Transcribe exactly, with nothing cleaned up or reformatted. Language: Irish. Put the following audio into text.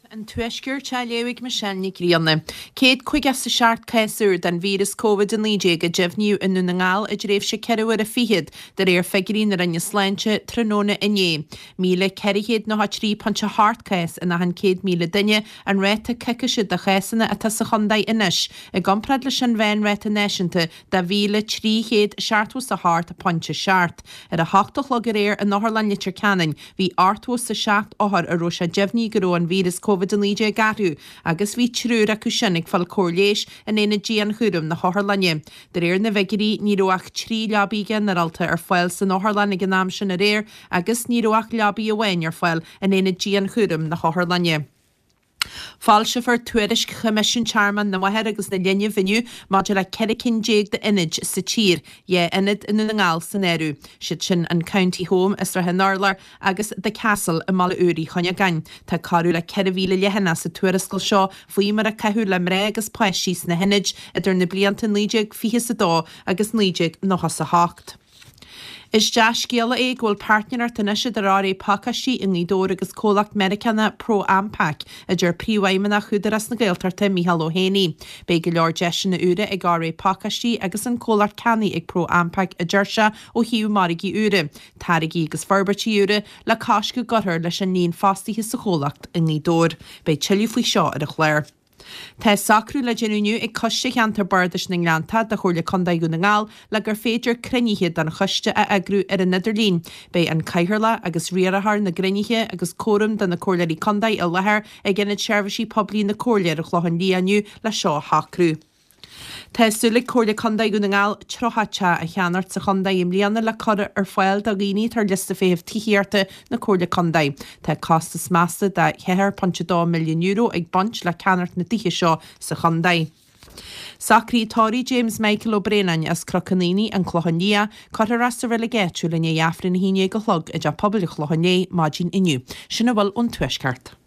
An tuisgur te léigh me seannig rianna. Céad chuig as sa seart caiúr den vírus COVID an líé go jefniú in na ngáil a réibh se ceúir a fihiad de réir fegurín ar an sláinte tróna iné. Míle ceirhéad nó trí panse hartcais in na han céad míle duine an réta ceise de chaisanna a ta sa chundaid inis. I gomprad leis an bhéin réta neisianta de bhíle tríhéad seaartú sa hart a panse seart. Ar a hachtach le réir an nachharlanne tir canan, hí artú sa seacht áhar a ro se jefní goró an vírus COVID an líé garú, agus bhí trúr acu sinnig fal cóléis in éna dí an chuúm na Harlanne. De réir na vegirí níróach trí leabí generalta ar fáil san Harlanne gan náam sin a réir, agus níróach leabí a bhain ar fáil in éna dí an chuúm na Harlanne. Fáilse for tuairis commission chairman na wahead agus na linne viniu máidir le cericin déag de inid sa tír é inid in na ngáil san éirú. Siad sin an County Home is ra Norlar agus the Castle i mala úrí chonne gain. Tá carú le ceirhíle lehanana sa tuairiscail seo faoi mar a ceú le mré agus poisís na hinid idir na bliantan líideag fihe sa dó agus líideag nó sa hácht. Is deas céala é ghfuil partner taise de rá pakasí in ídó agus cólacht Americanna Pro Ampac a dúr príomhaimena chudar as na ggéiltarta Mícheál Ó Hainaí. Bé go leor deis na ure ag gá pakasí agus an cólacht cannaí ag Pro Ampac a dúirse ó hiú marigí ure. Tarigí agus farbertí ure le cáis go gothir leis an níon fástaí sa chólacht in ídór. Bé tiiliú faoi seo ar a chléir. Tá sacrú le genúniu ag coiste cheantar bardas na Nglanta de chóirle condaigh na ngáil le gur féidir crinithe an chuiste a agrú ar an Nidirlín. Bé an caiharla agus riarahar na grinithe agus córum den na cóirlaí condaigh a lethir ag ginad seirbhísí poblí na cóirléir a chlohan líaniu le seo hacrú. Tá sulig cóirla condaigh na ngáil trochatte a cheanart sa condaigh im líana le cara ar fáil do gíní tar lista féh tííarta na cóirla condaigh. Tá costas measta de cheir ponte dó milliún euro ag bant le ceanart na tithe seo sa condaigh. Sacrítáí James Michael O'Brien as crocaníní an chlochanní chutar as sa relegéitú le éafrin híine go chlog a de poblbal chlochanné mágin inniu. Sinna bhfuil ón tuisceart.